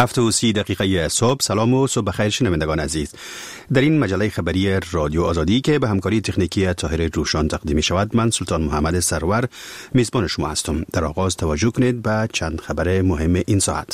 7:30 صبح. سلام و صبح بخیر شنوندگان عزیز. در این مجله خبری رادیو آزادی که به همکاری تکنیکی طاهر روشان تقدیم می شود، من سلطان محمد سرور میزبان شما هستم. در آغاز توجه کنید به چند خبر مهم این ساعت.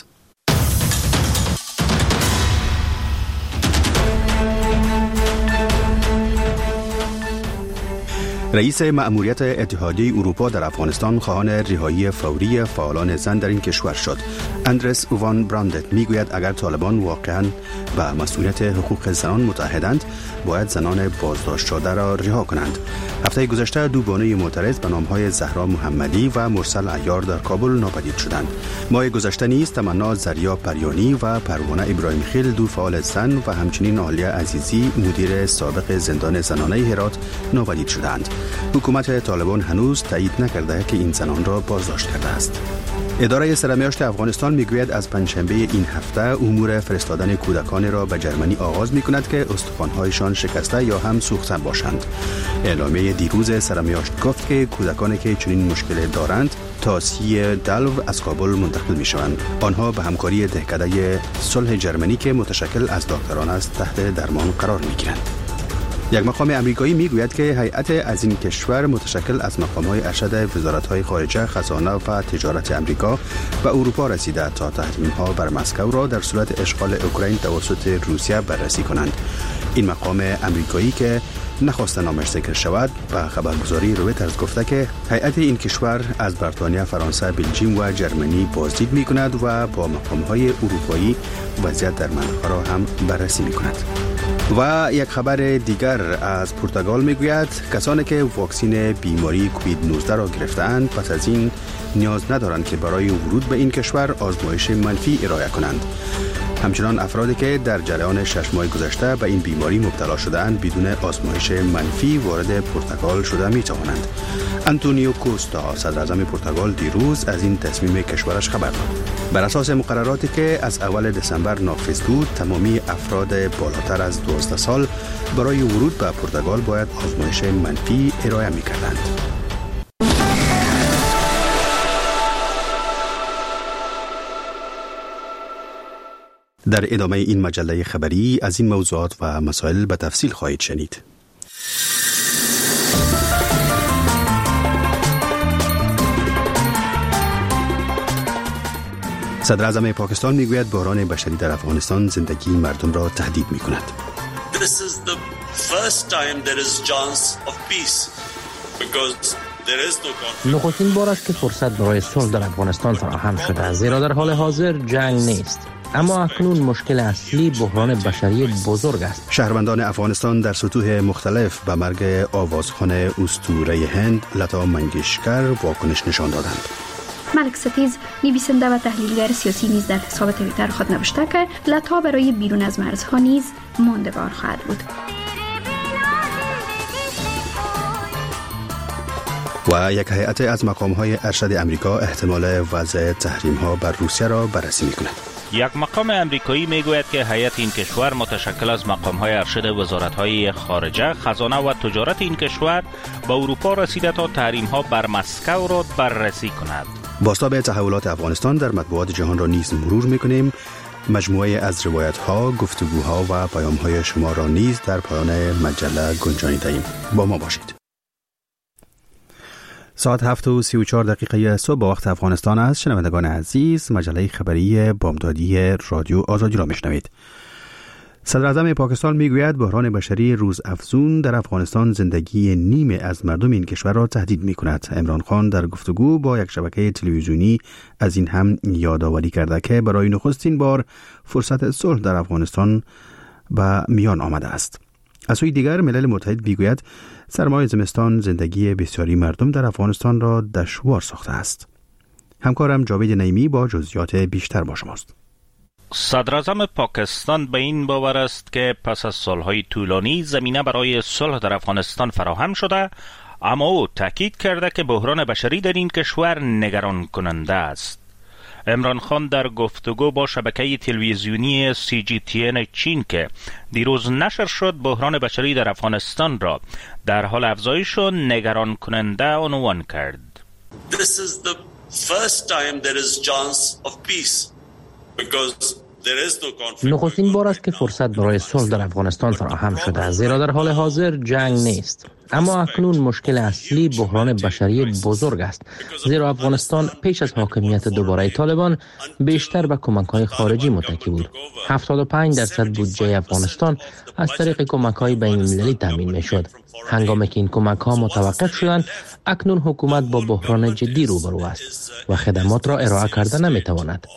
رئیس مأموریت اتحادیه اروپا در افغانستان خواهان رهایی فوری فعالان زن در این کشور شد. اندرس وان براندت میگوید اگر طالبان واقعاً به مسئولیت حقوق زنان متعهدند، باید زنان بازداشت شده را رها کنند. هفته گذشته دو بانوی معترض به نام‌های زهرا محمدی و مرسل عیار در کابل ناپدید شدند. ماه گذشته نیز تمنا زریا پریانی و پروانه ابراهیم خیل دو فعال زن و همچنین عالیه عزیزی مدیر سابق زندان زنانه هرات ناپدید شدند. حکومت طالبان هنوز تایید نکرده که این زنان را بازداشت کرده است. اداره سرمیاشت افغانستان میگوید از پنجشنبه این هفته امور فرستادن کودکان را به جرمنی آغاز میکند که استخوان‌هایشان شکسته یا هم سوخته باشند. اعلامیه دیروز سرمیاشت گفت که کودکانی که چنین مشکل دارند تا 30 دلو از کابل منتقل میشوند. آنها به همکاری دهکده صلح جرمنی که متشکل از دکتران است تحت درمان قرار میگیرند. یک مقام امریکایی میگوید که هیئت از این کشور متشکل از مقام‌های ارشد وزارت‌های خارجه، خزانه و تجارت امریکا و اروپا رسیده تا تحریم‌ها بر مسکو را در صورت اشغال اوکراین توسط روسیه بررسی کنند. این مقام امریکایی که نخواست نامش ذکر شود به خبرگزاری رویترز گفته که هیئت این کشور از بریتانیا، فرانسه، بلژیم و جرمنی بازدید می‌کند و با مقام‌های اروپایی وضعیت در منطقه را هم بررسی می‌کند. و یک خبر دیگر از پرتغال میگوید کسانی که واکسن بیماری کووید 19 را گرفته‌اند پس از این نیاز ندارند که برای ورود به این کشور آزمایش منفی ارائه کنند. همچنان افرادی که در جریان 6 ماه گذشته به این بیماری مبتلا شده‌اند بدون آزمایش منفی وارد پرتغال شده می‌توانند. آنتونیو کوستا، صدر اعظم پرتغال، دیروز از این تصمیم کشورش خبر داد. بر اساس مقرراتی که از اول دسامبر نافذ بود، تمامی افراد بالاتر از 12 سال برای ورود به پرتغال باید آزمایش منفی ارائه می‌کردند. در ادامه این مجله خبری از این موضوعات و مسائل به تفصیل خواهید شنید. صدر اعظم پاکستان میگوید بحران بشری در افغانستان زندگی مردم را تهدید میکند. This is the first time there is chance of peace because there is no conflict. نخستین بار است که فرصت برای صلح در افغانستان فراهم شده، زیرا در حال حاضر جنگ نیست. اما اکنون مشکل اصلی بحران بشری بزرگ است. شهروندان افغانستان در سطوح مختلف به مرگ آوازخوان اسطوره هند لتا منگیشکر واکنش نشان دادند. ملک ستیز، نویسنده و تحلیلگر سیاسی، نیز در حساب توییتر خود نوشته که لتا برای بیرون از مرزها نیز ماندگار خواهد بود. و یک هیئت از مقام‌های ارشد امریکا احتمال وضع تحریم‌ها بر روسیه را بررسی می‌کند. یک مقام امریکایی میگوید که هیئت این کشور متشکل از مقام‌های ارشد وزارت‌های خارجه، خزانه و تجارت این کشور به اروپا رسیده تا تحریم‌ها بر مسکو را بررسی کند. بازتاب تحولات افغانستان در مطبوعات جهان را نیز مرور می‌کنیم. مجموعه از روایت‌ها، گفتگوها و پیام‌های شما را نیز در پایان مجله گنجانیده‌ایم. با ما باشید. ساعت 7:34 صبح با وقت افغانستان است. شنوندگان عزیز، مجله خبری بامدادی رادیو آزادی را میشنوید. صدر اعظم پاکستان میگوید بحران بشری روز افزون در افغانستان زندگی نیمه از مردم این کشور را تهدید میکند. عمران خان در گفتگو با یک شبکه تلویزیونی از این هم یادآوری کرده که برای نخستین بار فرصت صلح در افغانستان به میان آمده است. از سوی دیگر ملل متحد میگوید سرمای زمستان زندگی بسیاری مردم در افغانستان را دشوار ساخته است. همکارم جاوید نعیمی با جزئیات بیشتر با شماست. صدر اعظم پاکستان به این باور است که پس از سالهای طولانی زمینه برای صلح در افغانستان فراهم شده، اما او تاکید کرده که بحران بشری در این کشور نگران کننده است. عمران خان در گفتگو با شبکه تلویزیونی CGTN چین که دیروز نشر شد، بحران بشری در افغانستان را در حال افزایش و نگران کننده عنوان کرد. This is the first time there is chance of peace because نخستین بار است که فرصت برای صلح در افغانستان فراهم شده، زیرا در حال حاضر جنگ نیست. اما اکنون مشکل اصلی بحران بشری بزرگ است، زیرا افغانستان پیش از حاکمیت دوباره طالبان بیشتر به کمک‌های خارجی متکی بود. 75% بودجه افغانستان از طریق کمک‌های بین‌المللی تامین می‌شد. هنگامی که این کمک‌ها متوقف شدند، اکنون حکومت با بحران جدی روبرو است و خدمات را ارائه کرده نمی‌تواند.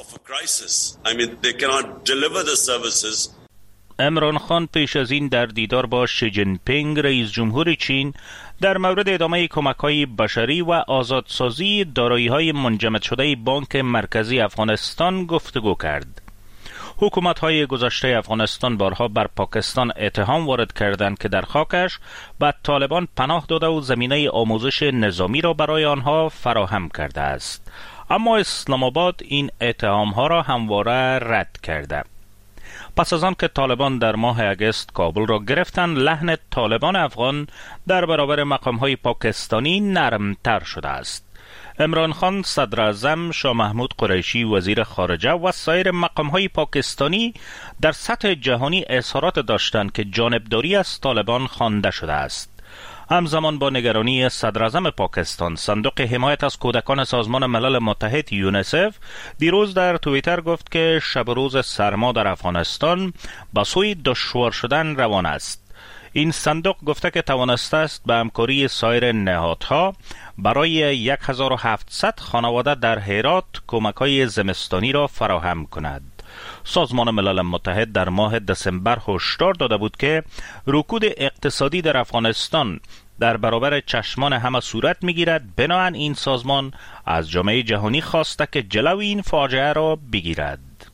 عمران خان پیش از این در دیدار با شی جین پینگ رئیس جمهور چین در مورد ادامه کمک‌های بشری و آزادسازی دارایی‌های منجمد شده بانک مرکزی افغانستان گفتگو کرد. حکومت‌های گذشته افغانستان بارها بر پاکستان اتهام وارد کردند که در خاکش به طالبان پناه داده و زمینه آموزش نظامی را برای آنها فراهم کرده است. اما اسلام آباد این اتهام‌ها را همواره رد کرده. پس از آن که طالبان در ماه اگست کابل را گرفتند، لحن طالبان افغان در برابر مقام‌های پاکستانی نرمتر شده است. عمران خان، صدر اعظم، شاه محمود قریشی وزیر خارجه و سایر مقام‌های پاکستانی در سطح جهانی اظهارات داشتند که جانبداری از طالبان خوانده شده است. همزمان با نگرانی صدر اعظم پاکستان، صندوق حمایت از کودکان سازمان ملل متحد یونیسف دیروز در توییتر گفت که شب و روز سرما در افغانستان به سوی دشوار شدن روان است. این صندوق گفته که توانسته است به همکاری سایر نهادها برای 1700 خانواده در هرات کمک‌های زمستانی را فراهم کند. سازمان ملل متحد در ماه دسامبر هشدار داده بود که رکود اقتصادی در افغانستان در برابر چشمان همه صورت می‌گیرد. بنابراین این سازمان از جامعه جهانی خواسته که جلوی این فاجعه را بگیرد.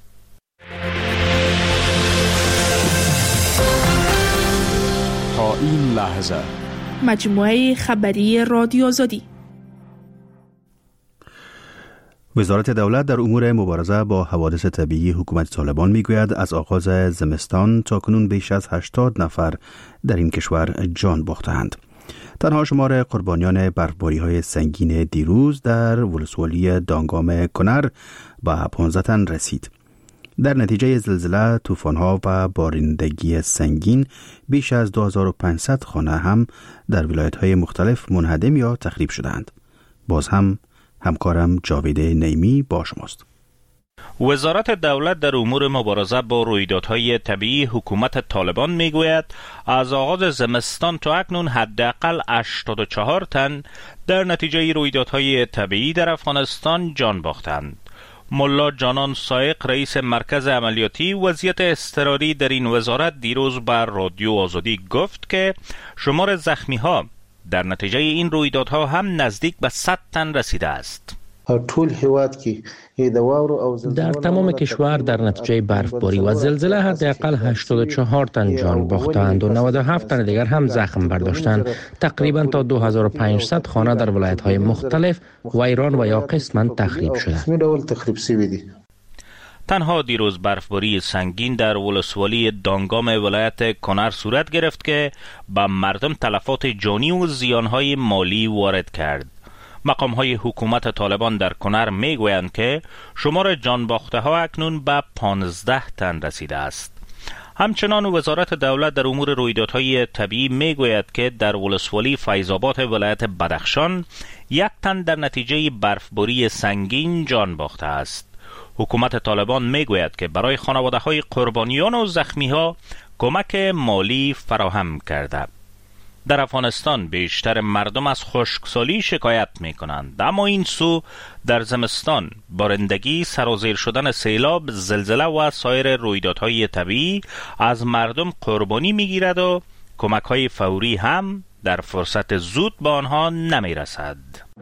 تا این لحظه مجموعه خبری رادیو آزادی. وزارت دولت در امور مبارزه با حوادث طبیعی حکومت طالبان میگوید از آغاز زمستان تا کنون بیش از 80 نفر در این کشور جان باختند. تنها شمار قربانیان برفباری‌های سنگین دیروز در ولسوالی دانگام کنر به 15 تن رسید. در نتیجه زلزله، طوفان‌ها و بارندگی سنگین بیش از 2500 خانه هم در ولایت‌های مختلف منهدم یا تخریب شدند. باز هم همکارم جاوید نیمی با شماست. وزارت دولت در امور مبارزه با رویدادهای طبیعی حکومت طالبان میگوید از آغاز زمستان تا اکنون حداقل 84 تن در نتیجه رویدادهای طبیعی در افغانستان جان باختند. ملا جانان سایق، رئیس مرکز عملیاتی وضعیت اضطراری در این وزارت، دیروز بر رادیو آزادی گفت که شمار زخمی‌ها در نتیجه این رویدادها هم نزدیک به 100 تن رسیده است. در تمام کشور در نتیجه برفباری و زلزله حداقل 84 تن جان باختند و 97 تن دیگر هم زخم برداشتند. تقریبا تا 2500 خانه در ولایت‌های مختلف ویران و یا قسماً تخریب شده. تنها دیروز برفباری سنگین در ولسوالی دانگام ولایت کنر صورت گرفت که به مردم تلفات جانی و زیانهای مالی وارد کرد. مقام‌های حکومت طالبان در کنر میگویند که شمار جان باخته ها اکنون به 15 تن رسیده است. همچنان وزارت دولت در امور رویدادهای طبیعی میگوید که در ولسوالی فیض‌آباد ولایت بدخشان 1 تن در نتیجه برفباری سنگین جان باخته است. حکومت طالبان میگوید که برای خانواده‌های قربانیان و زخمی‌ها کمک مالی فراهم کرده. در افغانستان بیشتر مردم از خشکسالی شکایت می‌کنند، اما این سو در زمستان بارندگی، سرازیر شدن سیلاب، زلزله و سایر رویدادهای طبیعی از مردم قربانی می‌گیرد و کمک‌های فوری هم در فرصت زود به آنها نمی‌رسد.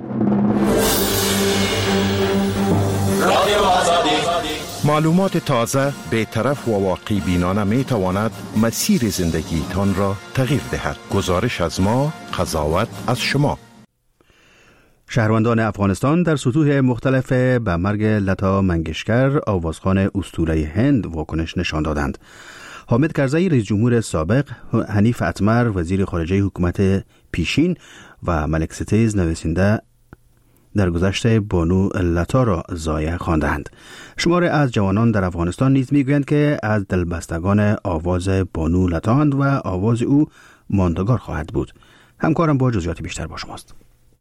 معلومات تازه، بی‌طرف و واقعی بینانه می تواند مسیر زندگی تان را تغییر دهد. گزارش از ما، قضاوت از شما. شهروندان افغانستان در سطوح مختلف به مرگ لتا منگشکر، آوازخوان اسطوره هند، واکنش نشان دادند. حامد کرزی، رئیس جمهور سابق، حنیف اتمر، وزیر خارجه حکومت پیشین و ملک ستیز، در گذشته بانو لتا را ضایع خواندند. شماره از جوانان در افغانستان نیز میگویند که از دلبستگان آواز بانو لتاند و آواز او ماندگار خواهد بود. همکارم با جزئیات بیشتر با شماست.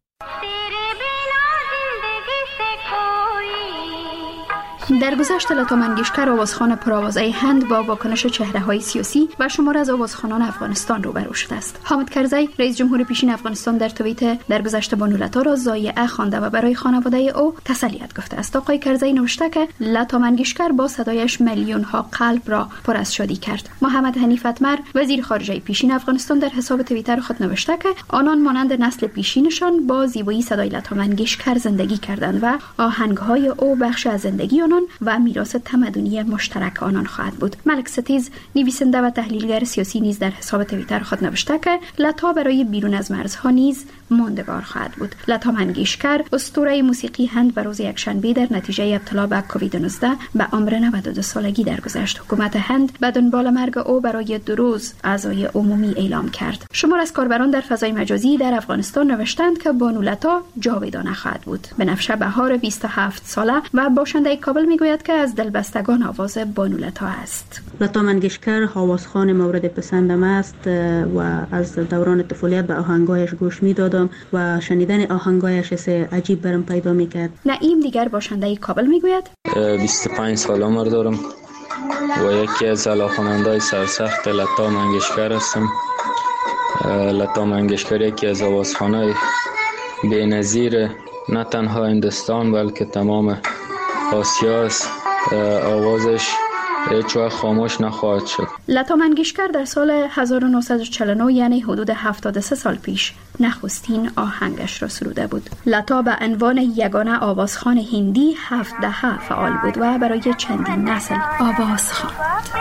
در گذشته لتا منگیشکر آوازخوان پرآوازه هند با واکنش چهره‌های سیاسی و شمار از آوازخوانان افغانستان روبرو شده است. حامد کرزی رئیس جمهور پیشین افغانستان در توییت در گذشته بانو لتا را ضایعه خوانده و برای خانواده او تسلیت گفته است. آقای کرزی نوشته که لتا منگیشکر با صدایش میلیون ها قلب را پر از شادی کرد. محمد حنیف اتمر وزیر خارجه پیشین افغانستان در حساب توییتر خود نوشته که آنان مانند نسل پیشینشان با زیبایی صدای لتا منگیشکر زندگی کردند و آهنگ‌های او بخش از زندگی و میراث تمدنی مشترک آنان خواهد بود. ملک ستیز نویسنده و تحلیلگر سیاسی نیز در حساب توییتر خود نوشته که لتا برای بیرون از مرزها نیز ماندگار خواهد بود. لتا منگیشکر اسطوره موسیقی هند و روز یکشنبه در نتیجه ابتلا به کووید 19 به عمر 92 سالگی درگذشت. حکومت هند به دنبال مرگ او برای 2 روز عزای عمومی اعلام کرد. شمار از کاربران در فضای مجازی در افغانستان نوشتند که بانو لتا جاودانه خواهد بود. بنفشه بهار 27 ساله و باشنده کابل میگوید که از دلبستگان آواز بانو لتا است. لتا منگیشکر آوازخوان مورد پسندم است و از دوران طفولیت به آهنگایش گوش میدادم و شنیدن آهنگایش عجیب برام پیدا میکرد. نعیم دیگر باشنده کابل میگوید 25 سال عمر دارم و یکی از علاقه‌مندان سرسخت لتا منگیشکر هستم. لتا منگیشکر یکی از آوازخوان‌های بی‌نظیر نه تنها هندوستان بلکه تمام آسیا است. آوازش هیچ وقت خاموش نخواهد شد. لتا منگیشکر در سال 1949 یعنی حدود 73 سال پیش نخستین آهنگش را سروده بود. لتا به عنوان یگانه آوازخوان هندی 7 دهه فعال بود و برای چندین نسل آواز خواند.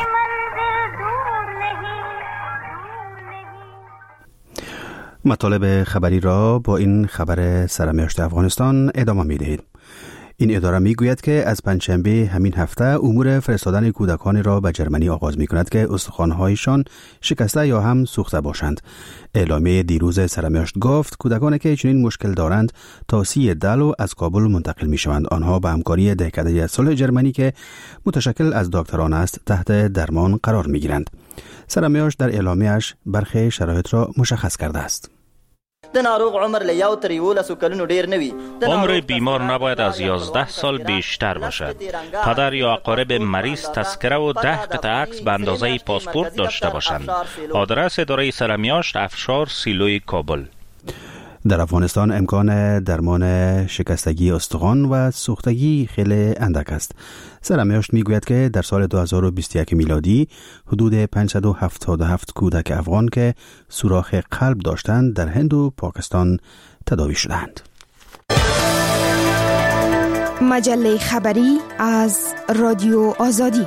مطالب خبری را با این خبر سرمشت افغانستان ادامه می‌دهید. این اداره میگوید که از پنجشنبه همین هفته امور فرستادن کودکان را به جرمنی آغاز میکند که استخوان‌هایشان شکسته یا هم سوخته باشند. اعلامیه دیروز سرمشت گفت کودکانی که چنین مشکل دارند تا 30 دلو از کابل منتقل میشوند. آنها به همکاری دهکده صلح جرمنی که متشکل از دکتران است تحت درمان قرار میگیرند. سرمشت در اعلامیه‌اش برخی شرایط را مشخص کرده است. عمر بیمار نباید از 11 سال بیشتر باشد. پدر یا اقارب مریض تذکره و 10 قطعه عکس به اندازه پاسپورت داشته باشند. آدرس اداره سرمیاشت افشار سیلوی کابل. در افغانستان امکان درمان شکستگی استخوان و سوختگی خیلی اندک است. سرمیاشت میگوید که در سال 2021 میلادی حدود 577 کودک افغان که سوراخ قلب داشتند در هند و پاکستان تداوی شدند. مجله خبری از رادیو آزادی.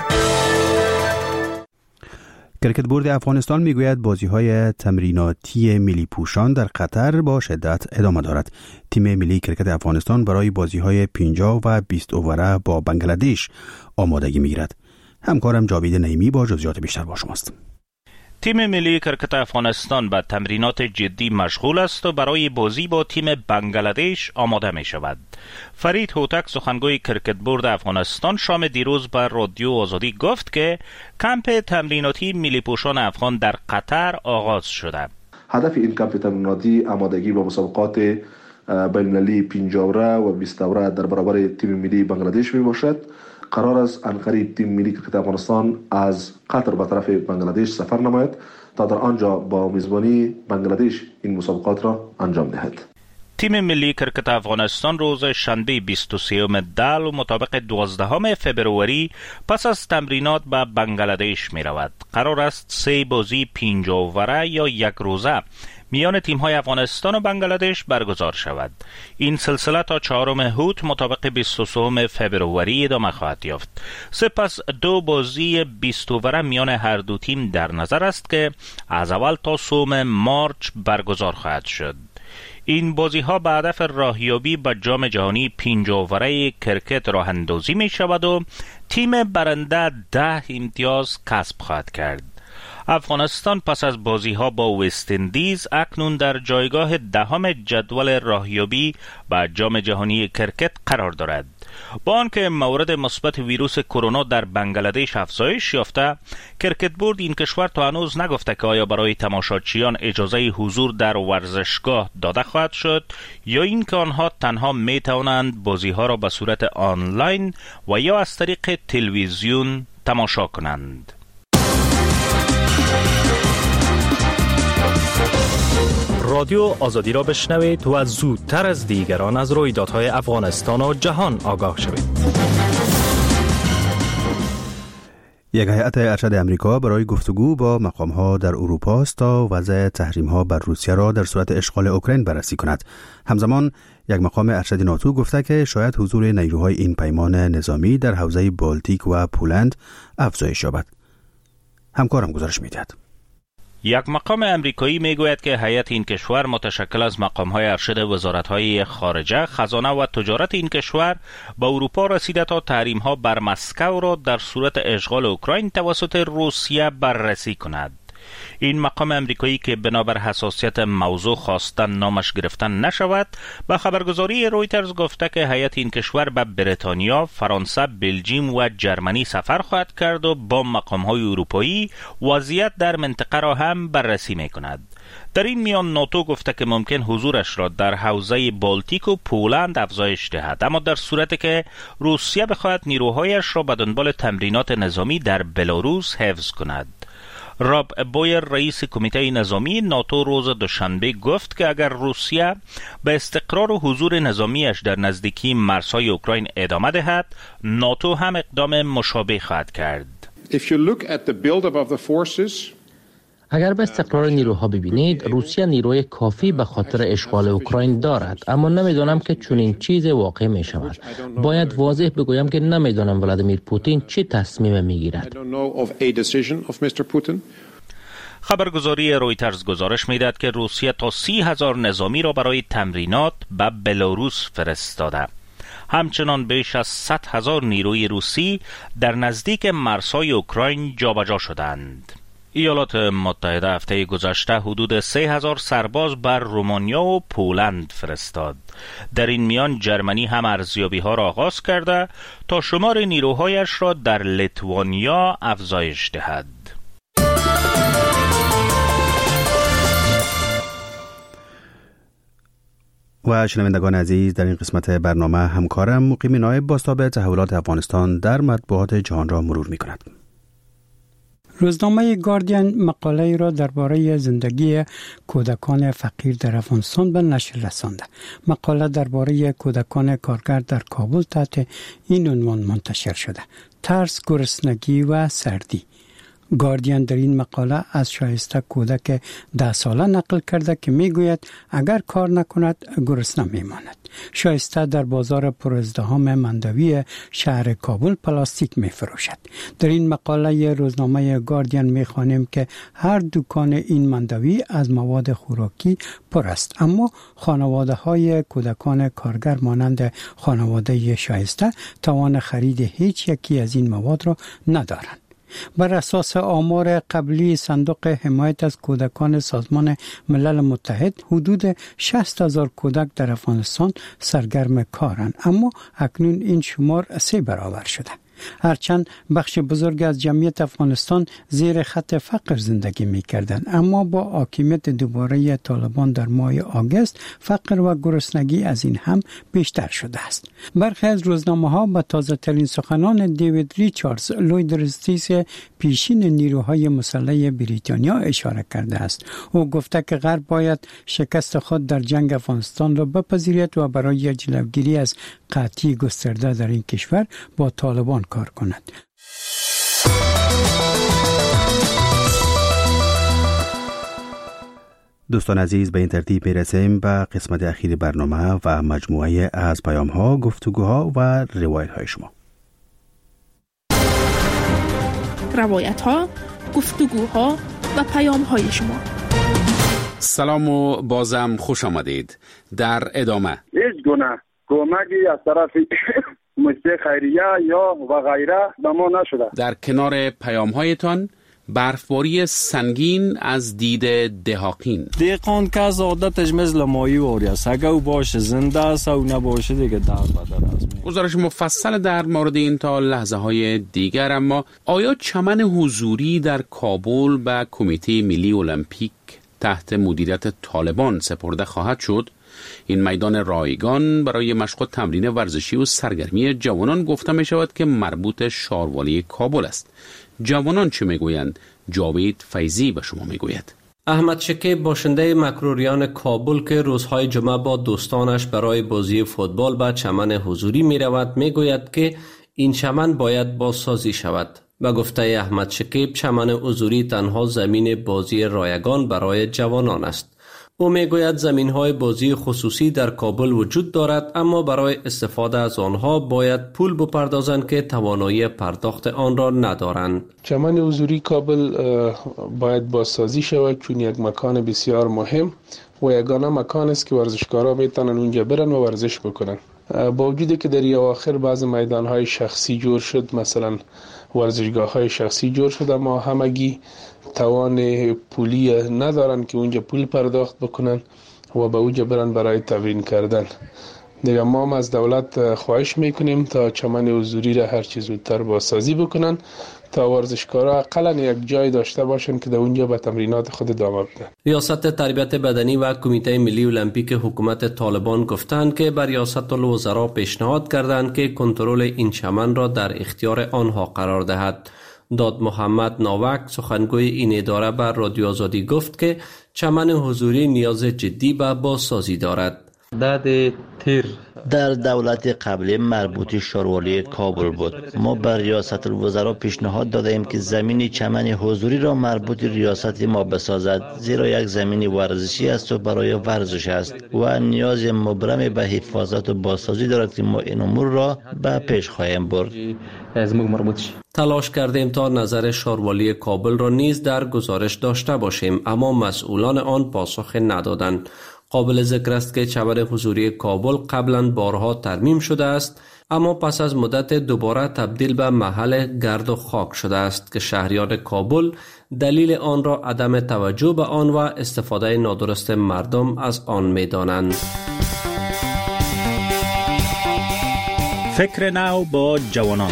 کرکت بورد افغانستان میگوید بازی‌های تمریناتی ملی پوشان در قطر با شدت ادامه دارد. تیم ملی کرکت افغانستان برای بازی‌های 50 و 20 اووره با بنگلادش آمادگی می‌گیرد. همکارم جاوید نعیمی با جزئیات بیشتر با شماست. تیم ملی کرکت افغانستان به تمرینات جدی مشغول است و برای بازی با تیم بنگلادش آماده می شود. فرید هوتک سخنگوی کرکت بورد افغانستان شام دیروز بر رادیو آزادی گفت که کمپ تمریناتی ملی پوشان افغان در قطر آغاز شده. هدف این کمپ تمریناتی آمادگی با مسابقات بین‌المللی 50 اوره و 20 اوره در برابر تیم ملی بنگلادش می باشد. قرار است عنقریب تیم ملی کرکت افغانستان از قطر به طرف بنگلادش سفر نماید تا در آنجا با میزبانی بنگلادش این مسابقات را انجام دهد. تیم ملی کرکت افغانستان روز شنبه 23 دل مطابق 12 فبروری پس از تمرینات به بنگلادش می رود. قرار است 3 بازی 50 اوره یا 1 روزه میان تیم‌های افغانستان و بنگلادش برگزار شود. این سلسله تا 4 اوت مطابق 23 فبروری ادامه خواهد یافت. سپس 2 بازی 20 اوره میان هر دو تیم در نظر است که از اول تا 3 مارچ برگزار خواهد شد. این بازی‌ها به هدف راهیابی به جام جهانی 50 اوره کرکت راه اندازی می شود و تیم برنده 10 امتیاز کسب خواهد کرد. افغانستان پس از بازی‌ها با وست اندیز اکنون در جایگاه دهم جدول راهیابی به جام جهانی کرکت قرار دارد. با آنکه مورد مثبت ویروس کرونا در بنگلادش افزایش یافته، کرکت بورد این کشور تا هنوز نگفته که آیا برای تماشاچیان اجازه حضور در ورزشگاه داده خواهد شد یا اینکه آنها تنها می توانند بازی‌ها را به صورت آنلاین و یا از طریق تلویزیون تماشا کنند. رادیو آزادی را بشنوید و زودتر از دیگران از رویدادهای افغانستان و جهان آگاه شوید. یک هیئت ارشد امریکا برای گفتگو با مقام‌ها در اروپا است تا وضع تحریم‌ها بر روسیه را در صورت اشغال اوکراین بررسی کند. همزمان یک مقام ارشد ناتو گفته که شاید حضور نیروهای این پیمان نظامی در حوزه بالتیک و پولند افزایش یابد. همکارم گزارش می‌دهد. یک مقام امریکایی میگوید که هیئت این کشور متشکل از مقام‌های ارشد وزارت‌های خارجه، خزانه و تجارت این کشور به اروپا رسیده تا تحریم‌ها بر مسکو را در صورت اشغال اوکراین توسط روسیه بررسی کند. این مقام امریکایی که بنابر حساسیت موضوع خواستن نامش گرفتن نشود، به خبرگزاری رویترز گفته که هیئت این کشور به بریتانیا، فرانسه، بلژیم و جرمنی سفر خواهد کرد و با مقام‌های اروپایی وضعیت در منطقه را هم بررسی می‌کند. در این میان ناتو گفته که ممکن حضورش را در حوزه بالتیک و پولند افزایش دهد، اما در صورتی که روسیه بخواهد نیروهایش را به دنبال تمرینات نظامی در بلاروس حفظ کند. راب بویر رئیس کمیته نظامی ناتو روز دوشنبه گفت که اگر روسیه به استقرار و حضور نظامیش در نزدیکی مرزهای اوکراین ادامه دهد، ناتو هم اقدام مشابه خواهد کرد. اگر به استقرار نیروها ببینید، روسیه نیروی کافی به خاطر اشغال اوکراین دارد، اما نمیدانم که چنین چیز واقع می شود. باید واضح بگویم که نمیدانم ولادیمیر پوتین چه تصمیم میگیرد. خبرگزاری رویترز گزارش میدهد که روسیه تا 30,000 نظامی را برای تمرینات به بلاروس فرستاده. همچنان بیش از 100,000 نیروی روسی در نزدیک مرزهای اوکراین جابجا شدند. ایالات متحده هفته گذشته حدود 3,000 سرباز بر رومانیا و پولند فرستاد. در این میان جرمنی هم ارزیابی‌ها را آغاز کرده تا شمار نیروهایش را در لیتوانیا افزایش دهد. و شنوندگان عزیز، در این قسمت برنامه همکارم مقیم نایب بازتاب تحولات افغانستان در مطبوعات جهان را مرور می‌کند. روزنامه گاردین مقاله را درباره زندگی کودکان فقیر در افغانستان به نشر رسانده. مقاله درباره کودکان کارگر در کابل تحت این عنوان منتشر شده: ترس، گرسنگی و سردی. گاردین در این مقاله از شایسته کودک 10 ساله نقل کرده که میگوید اگر کار نکند گرسنه میماند. شایسته در بازار پرازدحام مندوی شهر کابل پلاستیک میفروشد. در این مقاله روزنامه گاردین میخوانیم که هر دکان این مندوی از مواد خوراکی پر است، اما خانواده های کودکان کارگر مانند خانواده شایسته توان خرید هیچ یکی از این مواد را ندارند. بر اساس آمار قبلی صندوق حمایت از کودکان سازمان ملل متحد، حدود 60,000 کودک در افغانستان سرگرم کارند، اما اکنون این شمار 3 برابر شده. هرچند بخش بزرگ از جمعیت افغانستان زیر خط فقر زندگی می کردند، اما با حاکمیت دوباره طالبان در ماه آگوست فقر و گرسنگی از این هم بیشتر شده است. برخی از روزنامه ها به تازه ترین سخنان دیوید ریچاردز، لوی رئیس پیشین نیروهای مسلح بریتانیا اشاره کرده است. او گفته که غرب باید شکست خود در جنگ افغانستان را بپذیرد و برای جلوگیری از قحطی گسترده در این کشور با طالبان کار کند. دوستان عزیز، به این ترتیب میرسیم به قسمت اخیر برنامه و مجموعه از پیام‌ها، گفتگوها و روایت‌های شما. روایت‌ها، گفتگوها و پیام‌های شما. سلام و بازم خوش آمدید. در ادامه هیچ گونه کمکی از طرف مجلس خیریه یا و غیره به ما نشده. در کنار پیام‌هایتان برفباری سنگین از دید دهاقین. دیقان که از عادتش مثل ماهی واری است، اگه او باشه زنده است او نباشه دیگه در بدر است. گزارش مفصل در مورد این تا لحظه های دیگر. اما آیا چمن حضوری در کابل به کمیته ملی المپیک تحت مدیریت طالبان سپرده خواهد شد؟ این میدان رایگان برای مشق و تمرین ورزشی و سرگرمی جوانان گفته می شود که مربوط شاروالی کابل است. جوانان چه می گویند؟ جاوید فیضی به شما می گوید. احمد شکیب باشنده مکروریان کابل که روزهای جمعه با دوستانش برای بازی فوتبال به چمن حضوری می رود می گوید که این چمن باید بازسازی شود. و گفته احمد شکیب چمن حضوری تنها زمین بازی رایگان برای جوانان است. او میگوید زمین‌های بازی خصوصی در کابل وجود دارد، اما برای استفاده از آنها باید پول بپردازند که توانایی پرداخت آن را ندارند. چمن حضوری کابل باید بازسازی شود چون یک مکان بسیار مهم و یگانه مکان است که ورزشکارا میتونن اونجا برن و ورزش بکنن. با وجودی که در اواخر بعض میدان‌های شخصی جور شد، مثلا ورزشگاه‌های شخصی جور شد، اما همگی توان پولی ندارن که اونجا پول پرداخت بکنن و به اونجا برن برای تمرین کردن. دیگه ما هم از دولت خواهش میکنیم تا چمن حضوری را هر چیز زودتر بازسازی بکنن تا ورزشکارا اقلا یک جای داشته باشن که در اونجا به تمرینات خود ادامه بدن. ریاست تربیت بدنی و کمیته ملی المپیک حکومت طالبان گفتند که بر ریاست الوزراء پیشنهاد کردند که کنترل این چمن را در اختیار آنها قرار دهد. داد محمد ناوک سخنگوی این اداره بر رادیو آزادی گفت که چمن حضوری نیاز جدی به بازسازی دارد. در دولت قبلی مربوط شاروالی کابل بود. ما بر ریاست الوزراء پیشنهاد دادیم که زمین چمن حضوری را مربوط ریاست ما بسازد، زیرا یک زمین ورزشی است و برای ورزش است و نیاز مبرم به حفاظت و بازسازی دارد که ما این امور را به پیش خواهیم برد. تلاش کردیم تا نظر شاروالی کابل را نیز در گزارش داشته باشیم، اما مسئولان آن پاسخ ندادند. قابل ذکر است که چمن حضوری کابل قبلا بارها ترمیم شده است، اما پس از مدت دوباره تبدیل به محل گرد و خاک شده است که شهریان کابل دلیل آن را عدم توجه به آن و استفاده نادرست مردم از آن می‌دانند. فکر نو با جوانان.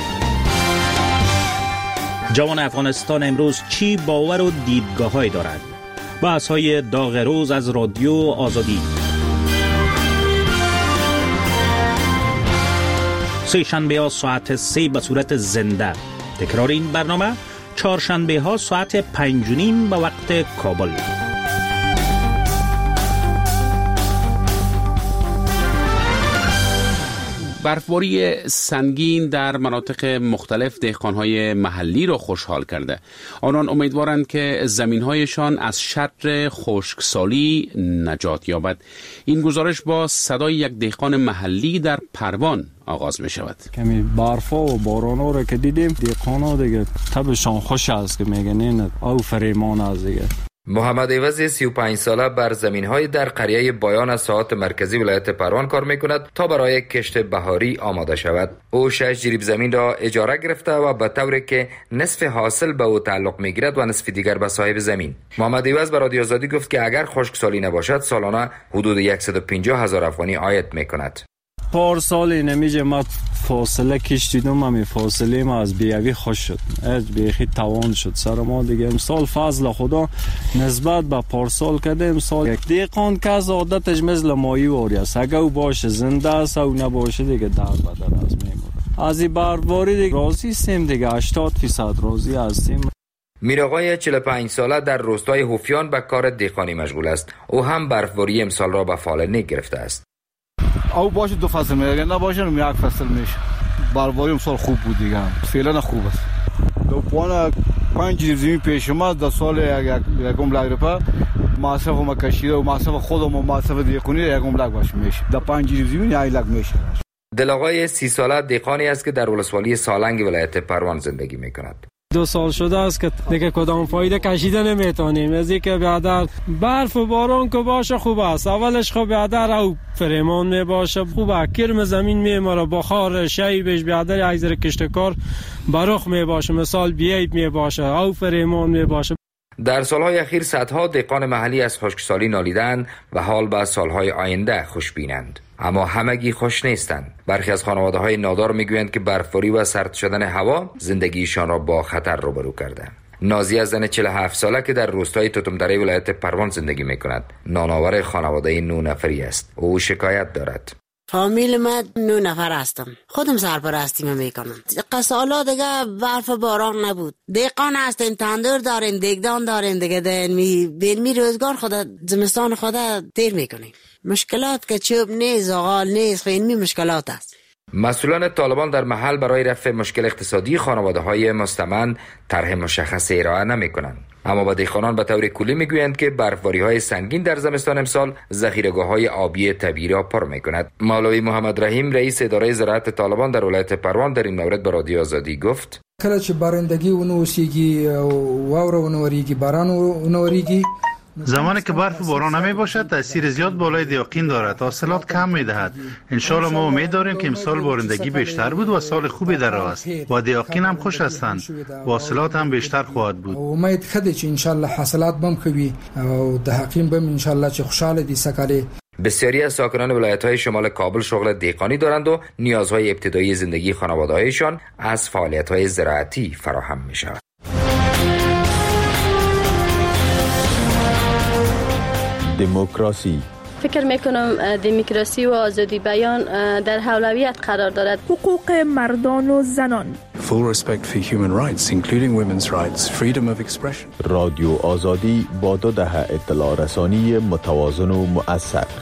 جوان افغانستان امروز چی باور و دیدگاه‌هایی دارد؟ بحث‌های داغ روز از رادیو آزادی. سه شنبه ها ساعت 3 به صورت زنده. تکرار این برنامه چهارشنبه ها ساعت 5:30 به وقت کابل. برفباری سنگین در مناطق مختلف دهقانهای محلی را خوشحال کرده. آنان امیدوارند که زمینهایشان از شر خشکسالی نجات یابد. این گزارش با صدای یک دهقان محلی در پروان آغاز می شود. کمی برفا و بارانا رو که دیدیم دهقانا دیگه طبعشان خوش است که میگن این او فریمان است دیگه. محمد عوض 35 ساله بر زمین‌های در قریه بایان از ساحات مرکزی ولایت پروان کار می‌کند تا برای کشت بهاری آماده شود. او 6 جریب زمین را اجاره گرفته و به طوری که نصف حاصل به او تعلق می‌گیرد و نصف دیگر به صاحب زمین. محمد عوض به رادیو آزادی گفت که اگر خشکسالی نباشد سالانه حدود 150,000 افغانی عاید می‌کند. پارسال نمیشه ما فاصله کشیدم، همی فاصله ما از بیاوی خوش شد، از بیخی توان شد سر ما دیگه. امسال فضل خدا نسبت به پارسال کده امسال یک دهقان که از عادتش مثل ماهی واری است، اگه او باشه زنده است او نباشه دیگه در بدر است میمونه. از این برباری دیگه راضی هستیم دیگه، 80% راضی هستیم. میرآقای 45 ساله در روستای هوفیان به کار دهقانی مشغول است. او هم برفباری امسال را به فالنه گرفته است. او باشه 2 فصل میگه، نباشه یک فصل میشه. برباری امسال خوب بود دیگه، فعلا خوب است. دو پوان 5 جریب زمین پیش ما در سال یکم لگ رفت، مصرف ما کشیده و مصرف خودم و مصرف دهقانی یکم لگ باشه میشه. در 5 جریب زمین یک لگ میشه. دل آقای 30 ساله دهقانی است که در ولسوالی سالنگ ولایت پروان زندگی میکند. 2 سال شده است که دیگه کدام فایده کشیده نمیتونیم. از اینکه بعد برف و باران که باشه خوب است، اولش خب بعد او فریمان می باشه خوبه، کرم زمین میماره، بخار شیبش بعد ایزر کشتکار برخ می باشه، مثال بیایب می باشه، او فریمان می باشه. در سالهای اخیر صدها دهقان محلی از خشکسالی نالیدند و حال به سالهای آینده خوشبینند. اما همگی خوش نیستند. برخی از خانواده‌های نادار میگویند که برفباری و سرد شدن هوا زندگیشان را با خطر روبرو کرده. نازیه زن 47 ساله که در روستای توتمدره ولایت پروان زندگی میکند، نانآور خانواده 9 نفری است. او شکایت دارد. فامیل من 9 نفر هستم. خودم سرپرستی میکنم. سالا دیگه برف و باران نبود. دهقان هستیم، تندور داریم، دیگدان داریم، دیگه بینمی روزگار خود زمستان خود دیر میکنیم. مشکلات که چوب نیست، زغال نیست، اینمی مشکلات است. مسئولان طالبان در محل برای رفع مشکل اقتصادی خانواده‌های مستمند طرح مشخصی ارائه نمی‌کنند. اما با دهقانان به طور کلی میگویند که برفباری‌های سنگین در زمستان امسال ذخیره‌گاه‌های آبی طبیعی را پر می‌کند. مولوی محمد رحیم رئیس اداره زراعت طالبان در ولایت پروان در این مورد به رادیو آزادی گفت: کله چې بارندگی ونوسیږي واوره ونوریږي باران ونوریږي، زمانی که برف و باران نمی باشد تاثیر زیاد بالای دیاقین دارد، حاصلات کم می دهد. ان شاء الله ما امید داریم که امسال بارندگی بیشتر بود و سال خوبی در راه است. با دیاقین هم خوش هستند، حاصلات هم بیشتر خواهد بود. امید خدای چې ان شاء الله حاصلات بم خوبی او دیاقین بم ان شاء الله چې خوشاله دي سکاله. بسیاری از ساکنان ولایت‌های شمال کابل شغل دهقانی دارند و نیازهای ابتدایی زندگی خانواده‌هایشان از فعالیت‌های زراعتی فراهم می‌شود. دموکراسی. فکر میکنم دموکراسی و آزادی بیان در اولویت قرار دارد. حقوق مردان و زنان. Full respect for human rights including women's rights, freedom of expression. رادیو آزادی با 2 دهه اطلاع رسانی متوازن و مؤثر.